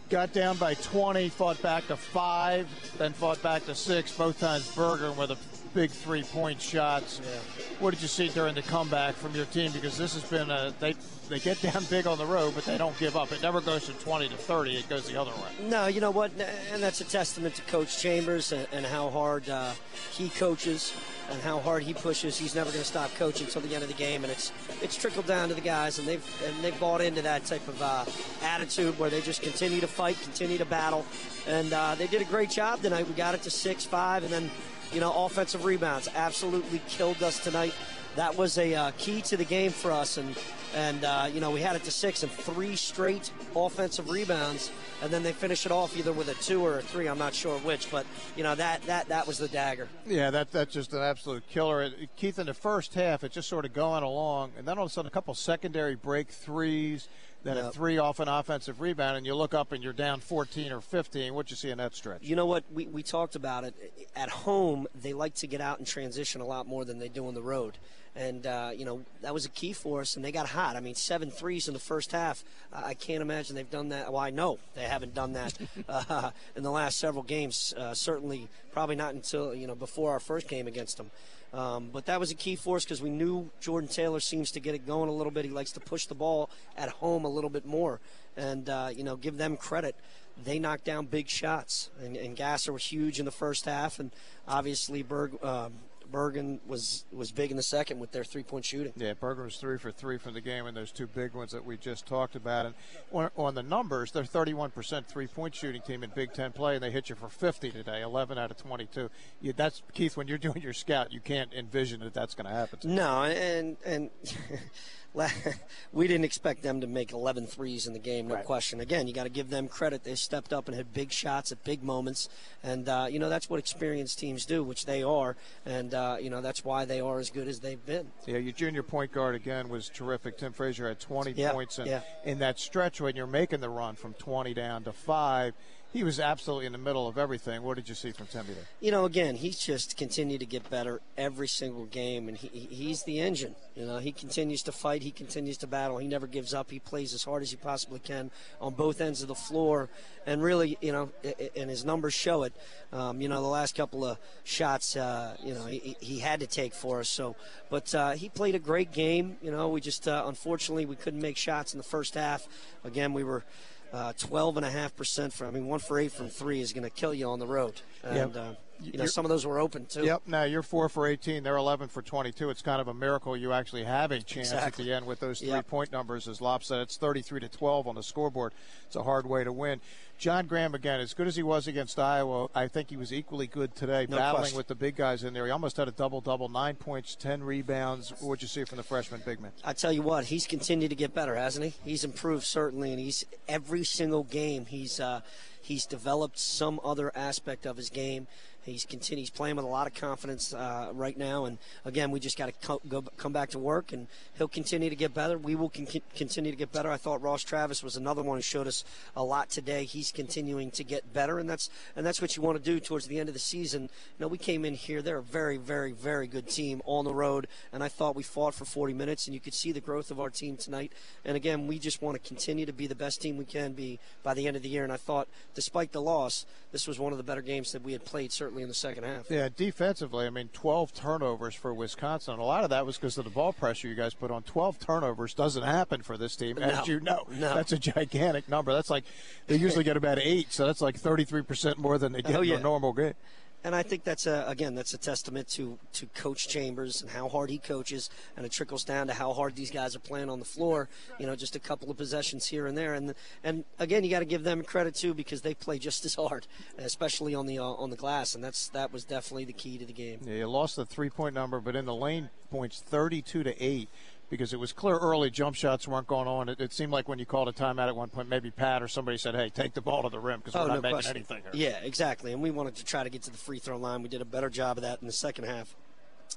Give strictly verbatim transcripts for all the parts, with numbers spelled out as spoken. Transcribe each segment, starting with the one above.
got down by twenty, fought back to five, then fought back to six, both times Bergen with a big three-point shots. Yeah. What did you see during the comeback from your team? Because this has been a they they get down big on the road, but they don't give up. It never goes from twenty to thirty. It goes the other way. No, you know what? And that's a testament to Coach Chambers and, and how hard uh, he coaches and how hard he pushes. He's never going to stop coaching until the end of the game, and it's it's trickled down to the guys, and they've and they've bought into that type of uh, attitude where they just continue to fight, continue to battle, and uh, they did a great job tonight. We got it to six five, and then you know offensive rebounds absolutely killed us tonight. That was a uh, key to the game for us, and and uh, you know we had it to six and three straight offensive rebounds, and then they finish it off either with a two or a three. I'm not sure which, but you know that that that was the dagger. Yeah, that that's just an absolute killer. Keith, in the first half, it's just sort of going along, and then all of a sudden a couple secondary break threes, then yep. a three off an offensive rebound, and you look up and you're down fourteen or fifteen. What'd you see in that stretch? You know what? We, we talked about it. At home, they like to get out and transition a lot more than they do on the road. And, uh, you know, that was a key for us, and they got hot. I mean, seven threes in the first half. Uh, I can't imagine they've done that. Well, I know they haven't done that uh, in the last several games. Uh, certainly, probably not until, you know, before our first game against them. Um, but that was a key for us because we knew Jordan Taylor seems to get it going a little bit. He likes to push the ball at home a little bit more. And, uh, you know, give them credit. They knocked down big shots. And, and Gasser was huge in the first half. And obviously Berg, uh, Bergen was, was big in the second with their three-point shooting. Yeah, Bergen was three for three from the game, and those two big ones that we just talked about. And on, on the numbers, they're thirty-one percent three-point shooting team in Big Ten play, and they hit you for fifty today, eleven out of twenty-two. You, that's Keith, when you're doing your scout, you can't envision that that's going to happen. To no, and and we didn't expect them to make eleven threes in the game, no right. question. Again, you got to give them credit. They stepped up and had big shots at big moments, and uh, you know that's what experienced teams do, which they are, and uh, you know that's why they are as good as they've been. Yeah, your junior point guard again was terrific. Tim Frazier had twenty yeah, points, and yeah. in that stretch when you're making the run from twenty down to five. He was absolutely in the middle of everything. What did you see from Timmy there? You know, again, he's just continued to get better every single game, and he, he's the engine. You know, he continues to fight. He continues to battle. He never gives up. He plays as hard as he possibly can on both ends of the floor. And really, you know, and his numbers show it. Um, you know, the last couple of shots, uh, you know, he, he had to take for us. So, but uh, he played a great game. You know, we just, uh, unfortunately, we couldn't make shots in the first half. Again, we were Uh, twelve point five percent from, I mean, one for eight from three is going to kill you on the road. And, yep. uh, you know, some of those were open, too. Yep. Now, you're four for eighteen. They're eleven for twenty-two. It's kind of a miracle you actually have a chance exactly. at the end with those yep. three-point numbers. As Lop said, it's thirty-three to twelve on the scoreboard. It's a hard way to win. John Graham, again, as good as he was against Iowa, I think he was equally good today, no battling question. with the big guys in there. He almost had a double-double, nine points, ten rebounds. What did you see from the freshman big man? I tell you what, he's continued to get better, hasn't he? He's improved, certainly, and he's every single game he's uh, he's developed some other aspect of his game. He's continued, he's playing with a lot of confidence uh, right now, and again, we just got to co- go come back to work, and he'll continue to get better. We will con- continue to get better. I thought Ross Travis was another one who showed us a lot today. He's continuing to get better, and that's and that's what you want to do towards the end of the season. You know, we came in here; they're a very, very, very good team on the road, and I thought we fought for forty minutes, and you could see the growth of our team tonight. And again, we just want to continue to be the best team we can be by the end of the year. And I thought, despite the loss, this was one of the better games that we had played, certainly in the second half. Yeah, defensively, I mean, twelve turnovers for Wisconsin. And a lot of that was because of the ball pressure you guys put on. twelve turnovers doesn't happen for this team, as no, you know. No. That's a gigantic number. That's like they usually get about eight, so that's like thirty-three percent more than they get oh, yeah. in a normal game. And I think that's a, again, that's a testament to, to Coach Chambers and how hard he coaches, and it trickles down to how hard these guys are playing on the floor. You know, just a couple of possessions here and there, and and again, you got to give them credit too because they play just as hard, especially on the uh, on the glass, and that's that was definitely the key to the game. Yeah, you lost the three-point number, but in the lane points, thirty-two to eight. Because it was clear early jump shots weren't going on. It, it seemed like when you called a timeout at one point, maybe Pat or somebody said, hey, take the ball to the rim because we're oh, not no making question. anything here. Yeah, exactly. And we wanted to try to get to the free throw line. We did a better job of that in the second half.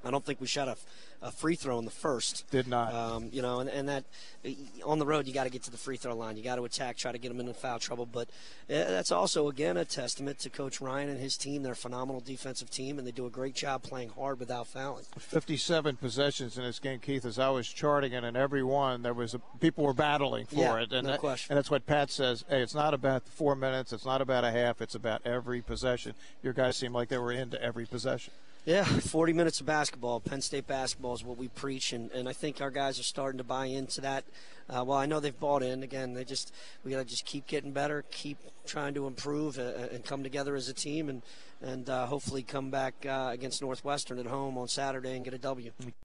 I don't think we shot a, a free throw in the first. Did not. Um, you know, and, and that on the road, you got to get to the free throw line. You got to attack, try to get them into foul trouble. But uh, that's also, again, a testament to Coach Ryan and his team. They're a phenomenal defensive team, and they do a great job playing hard without fouling. fifty-seven possessions in this game, Keith, as I was charting it, and every one, there was a, people were battling for yeah, it. And, no that, question. and that's what Pat says. Hey, it's not about four minutes. It's not about a half. It's about every possession. Your guys seemed like they were into every possession. Yeah, forty minutes of basketball. Penn State basketball is what we preach, and, and I think our guys are starting to buy into that. Uh, well, I know they've bought in. Again, they just we got to just keep getting better, keep trying to improve, uh, and come together as a team, and and uh, hopefully come back uh, against Northwestern at home on Saturday and get a W.